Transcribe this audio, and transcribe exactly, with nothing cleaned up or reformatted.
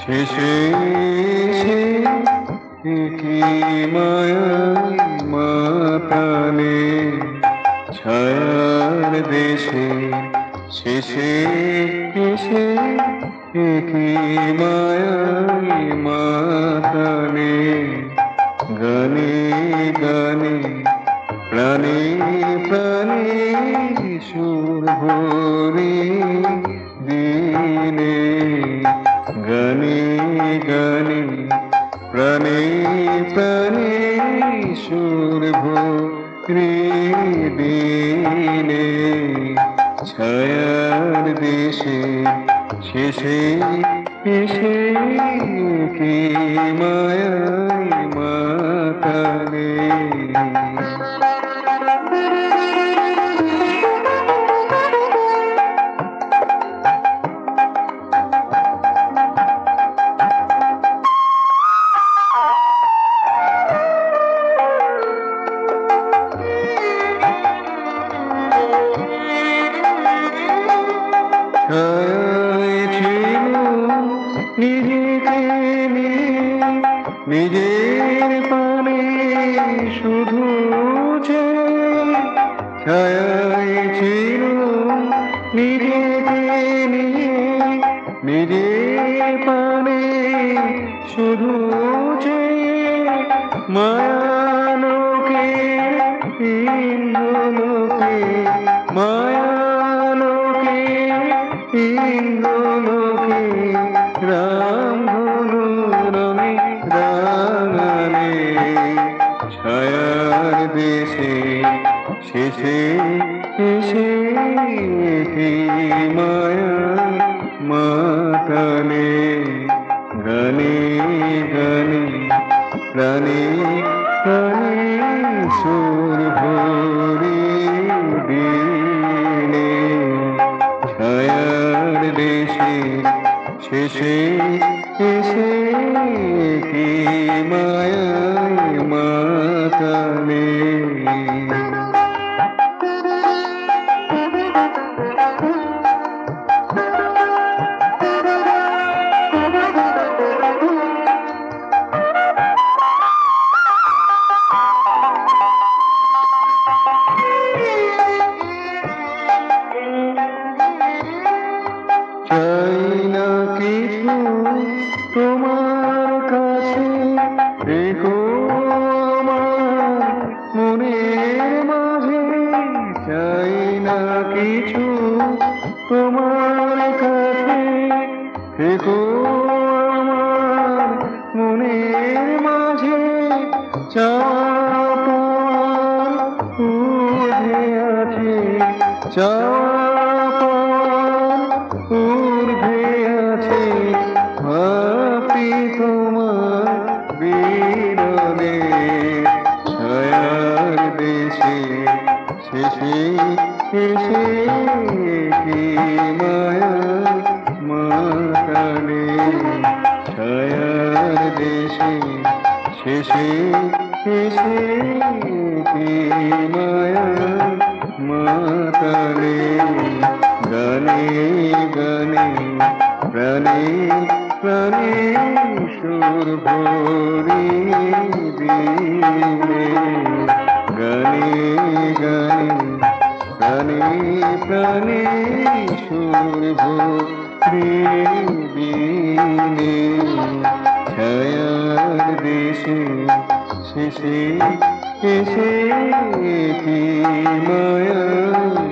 শেষে এসে কি মায়ায় মাতালে ছায়ার দেশে শেষে এসে কি মায়ায় মাতালে গানে গানে প্রাণে প্রাণে সুর ভরে দিলে গানে গানে প্রাণে প্রাণে সুর ভরে দিলে ছায়ার দেশে শেষে এসে কি মায়ায় মাতালে নিজেকে নিজের পানে শুধু ছায়ায় ছিল নিজেকে নিয়ে নিজের পানে শুধু মায়ালোকে ইন্দ্রলোকে মায়ালোকে ইন্দ্রলোকে রাম ধনু রঙে রাঙালে ছায়ার দেশে শেষে এসে কি মায়া মাতালে গানে গানে প্রাণে প্রাণে সুর ভরে দিলে ছায়ার দেশে শেষে এসে কি মায়ায় মাতালে চাই না কিছু তোমার কাছে রেখো আমার মনের মাঝে চাই না কিছু তোমার কাছে রেখো আমার মনের মাঝে চাওয়া উঠে আছে চাওয়া ঊর্ধ্বে আছে ভাবি তোমার বিরলে ছায়ার দেশে শেষে এসে কি মায়া মাতালে ছায়ার দেশে শেষে এসে কি মায়া মাতালে গানে গানে প্রাণে প্রাণে সুর ভরে দিলে গানে গানে প্রাণে প্রাণে সুর ভরে দিলে ছায়ার দেশে শেষে এসে কি মায়া